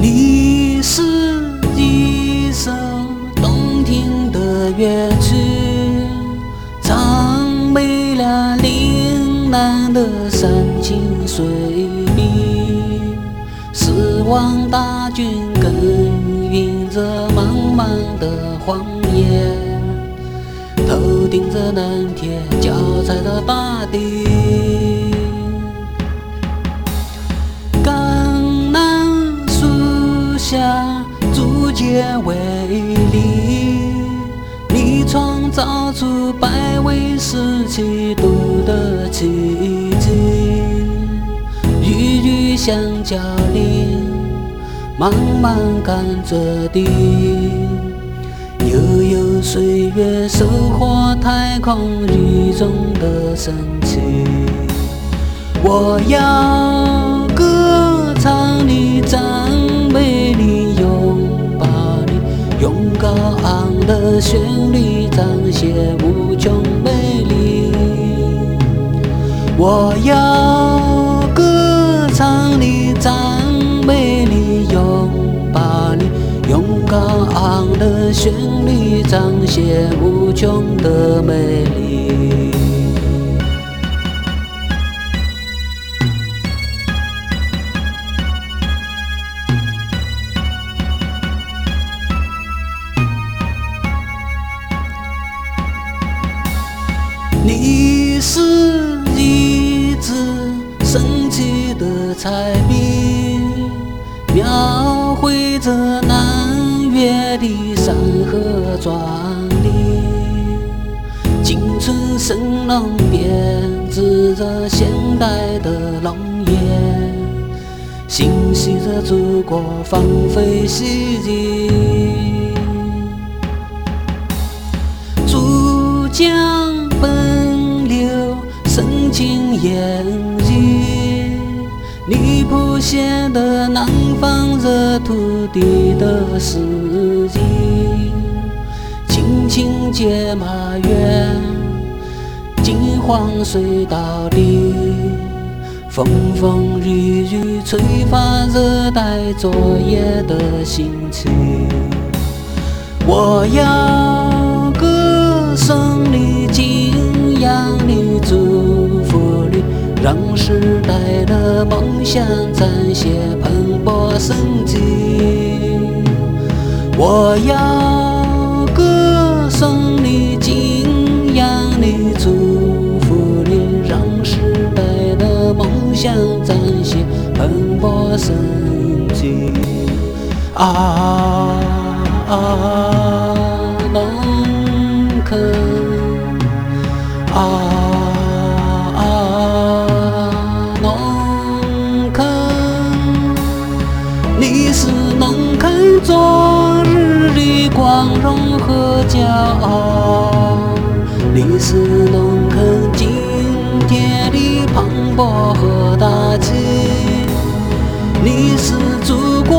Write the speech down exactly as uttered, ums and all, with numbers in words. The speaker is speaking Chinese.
你是一首动听的乐曲，唱美了岭南的山清水碧。失望大军耕耘着茫茫的荒野，头顶着蓝天脚踩着大地。橄榄树下竹节为例，你创造出百味十七度的奇迹。郁郁香蕉林，茫茫甘蔗地，悠悠岁月收获太空宇宙的神奇。我要歌唱你，赞美你，拥抱你，用高昂的旋律彰显无穷美丽。我要歌唱你，赞美你，拥抱你，用高昂的旋律彰显无穷的美丽。你是一支神奇的彩笔，描绘着南岳的山河壮丽。青春生龙编织着现代的农业，欣喜着祖国放飞希冀。珠江奔流，深情演绎，你谱写的南方热土地的四季。青青解马原，金黄水稻地，风风雨雨催发热带作业的心情。我要歌颂你，敬仰你，祝福你，让时代的梦想展现蓬勃生机。我要歌颂你，敬仰你，祝福你，让时代的梦想展现蓬勃生机。啊啊，农垦啊啊，农垦，你是农垦昨日的光荣和骄傲，你是农垦今天的磅礴和大气，你是祖国